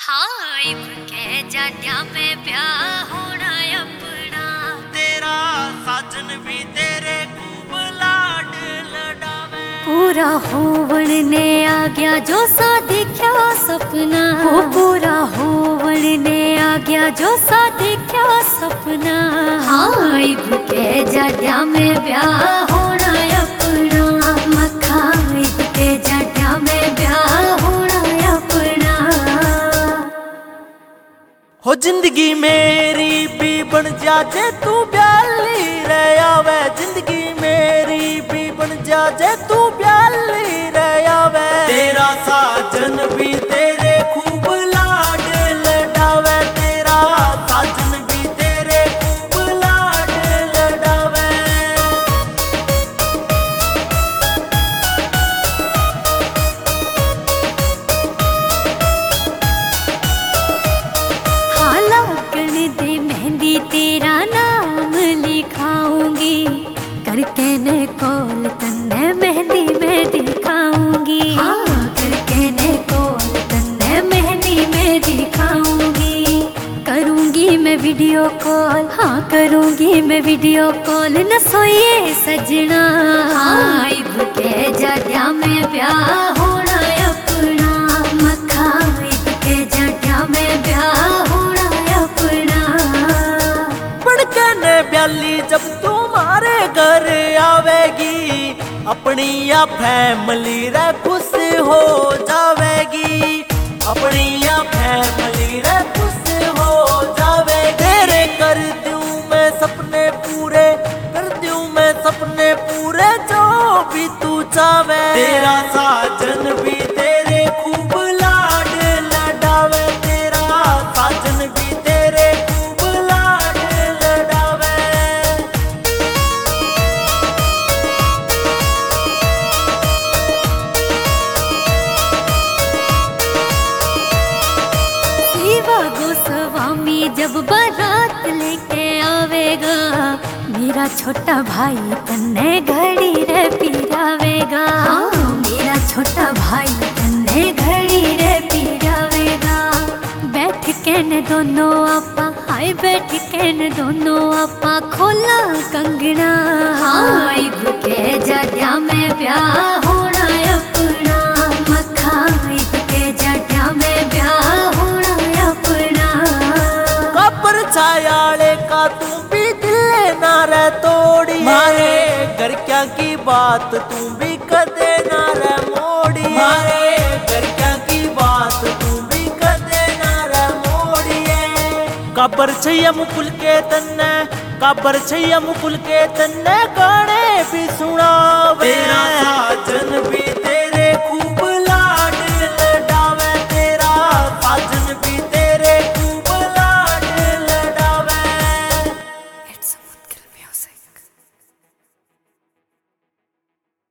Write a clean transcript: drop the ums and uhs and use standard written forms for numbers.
हाँ इब के जाड्या में ब्याह होना अपना, तेरा साजन भी तेरे खूब लाड लडावे। पूरा होवण ने आ गया जो सा देखा सपना, वो पूरा होवण ने आ गया जो सा देखा सपना। हाँ इब के जाड्या में ब्याह होना अपना, मखा इब के जाड्या में ब्याह होना अपना। हो जिंदगी मेरी भी बन जा जे तू ब्याली रह आवे, जिंदगी मेरी भी बन जा जे तू ब्याली रह आवे। तेरा साजन भी तेरे खूब लाड लडावे, तेरा साजन भी तेरे खूब लाड लडावे। हाँ लगन दे मेहंदी तेरा नाम लिखाऊंगी, करके ने कॉल तन्ने मेहंदी में दिखाऊंगी। हाँ करके ने कॉल तन्ने मेहंदी में दिखाऊंगी। करूंगी मैं वीडियो कॉल, हाँ करूंगी मैं वीडियो कॉल, न सोइए सजना। हाँ इब के जाड्या में ब्याह होना अपना, मखा इब के जाड्या में ब्याह होना अपना। बढ़के ने ब्याली जब तुम्हारे घर आवेगी, अपनी या फैमिली रे खुश हो जावेगी, अपनी या फैमिली रे खुश हो जावे। तेरे कर दूं मैं सपने पूरे, कर दूं मैं सपने पूरे जो भी तू चावे। तेरा साजन भी तेरे खूब लाड लडावे, तेरा साजन भी तेरे खूब लाड लडावे। शिवा गोस्वामी जब बारात लेके आवेगा, मेरा छोटा भाई तन्ने घड़ी रे पिरावेगा। हाँ मेरा छोटा भाई तन्ने घड़ी रे पिरावेगा। बैठ के ने दोनों आपा, हाय बैठ के ने दोनों आपा खोला कंगना। हाँ इब के जाड्या में ब्याह होना अपना, मखा इब के जाड्या में ब्याह होना अपना। कापर छायाले का तू भी दिल ना रे तोड़ी, मारे घर क्या की बात तू भी कदे ना रे मोड़ी, मारे घर क्या की बात तू भी कदे ना रे मोड़िए। काबर छैया मुकुल के तन्ने, काबर छैया मुकुल के तन्ने गाने भी सुनावे। तेरा साजन भी तेरे